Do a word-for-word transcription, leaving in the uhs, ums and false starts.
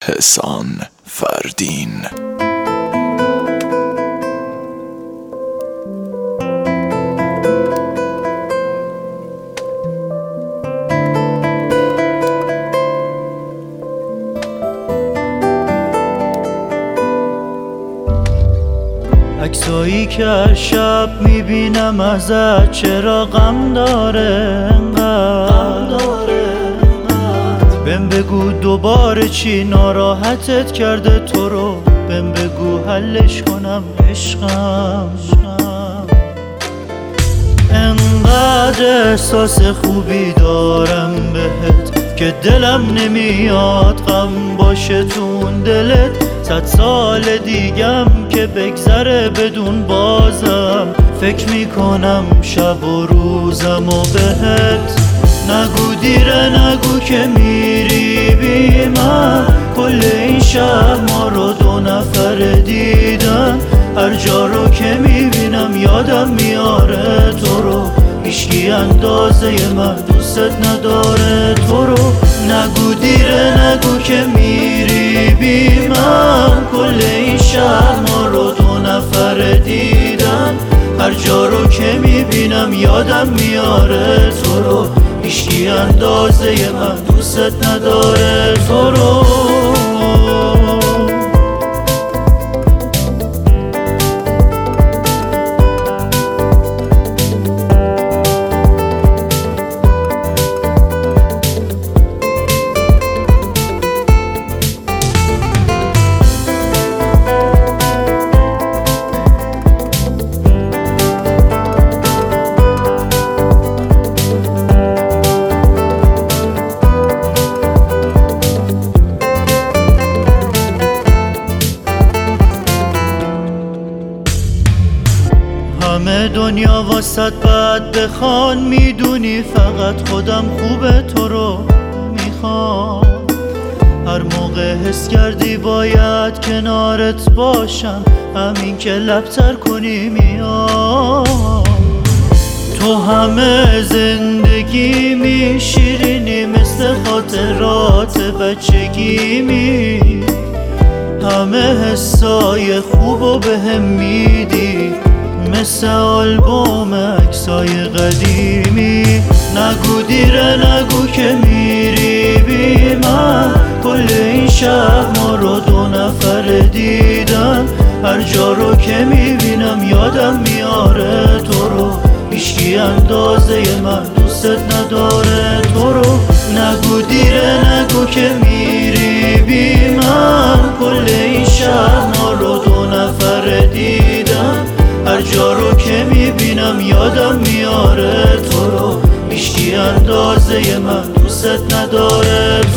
حسان فردین. عکسایی که هر شب میبینم ازت چرا غم داره انقدر؟ بهم بگو دوباره چی ناراحتت کرده تو رو، بهم بگو حلش کنم عشقم. انقدر احساس خوبی دارم بهت که دلم نمیاد غم باشه تو اون دلت. صد سال دیگم که بگذره بدون بازم فکر میکنم شب و روزم و بهت. نگو دیره نگو که میری بی من، کل این شهر ما رو دو نفر دیدن. هر جا رو که میبینم یادم میاره تو رو، هیچکی اندازه من دوستت نداره تو رو. نگو دیره نگو که میری بی من، کل این شهر ما رو دو نفر دیدن. هر جا رو که میبینم یادم میاره تو رو، هیچکی اندازه من دوستت نداره تو رو. همه دنیا واسط بعد بخوان، میدونی فقط خودم خوبه تو رو میخوام. هر موقع حس کردی باید کنارت باشم، همین که لبتر کنی میام. تو همه زندگی می شیرینی مثل خاطرات بچگیمی، همه حسای خوبو بهم میدی مثل آلبوم عکسای قدیمی. نگو دیره نگو که میری بی من، کل این شهر ما رو دو نفر دیدن. هر جا رو که میبینم یادم میاره تو رو، هیچکی اندازه من دوستت نداره تو رو. نگو دیره نگو که میری بی من، کل این شهر ما رو دو نفر دیدن. هر جا رو که میبینم یادم میاره تو رو، هیچکی اندازه من دوستت نداره